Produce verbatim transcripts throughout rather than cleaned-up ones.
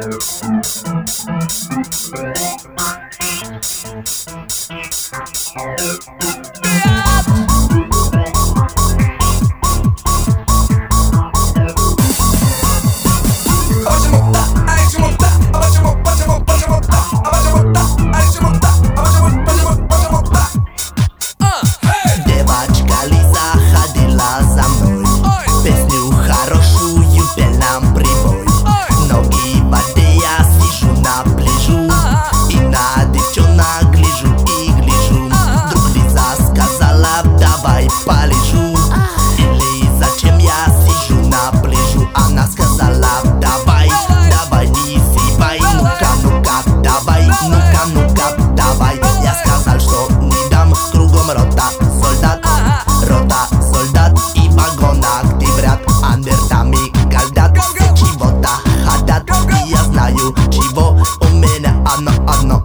Девочка Лиза ходила за мной, песню хорошую пел нам прибой. Ноги в воде, я сижу на пляжу и на девчонок гляжу и гляжу. Вдруг Лиза сказала: давай полежу. Или зачем я сижу на пляжу? Она сказала: давай, давай не сипай. Ну-ка, ну-ка, давай, ну-ка, ну-ка, давай. Я сказал, что не дам, кругом рота солдат, рота солдат и в вагонах тибрят. Андертами галдят, все чего-то хотят, и я знаю, чего у меня оно, оно.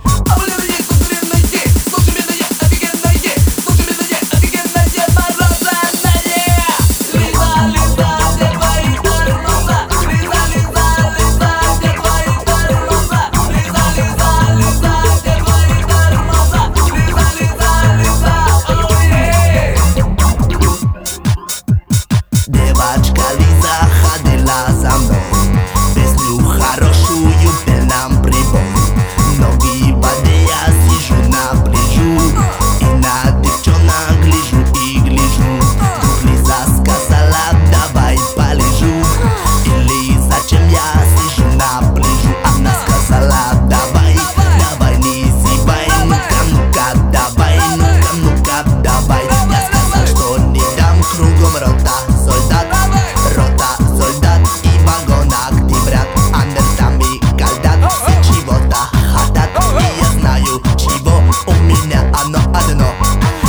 Девочка Лиза ходила за мной, песню хорошую пел нам прибой. Ноги в воде, я сижу на пляжу и на девчонок гляжу и гляжу. Вдруг Лиза сказала: давай полежу. Или зачем я сижу на пляжу? Она сказала: давай, давай не сипай. Ну-ка, ну-ка, давай, ну-ка, ну-ка, давай. Я сказал, что не дам, кругом рота солдат, рота солдат и в вагонах тибрят. Андертами галдят, все чего-то хотят, и я знаю, чего у меня оно одно.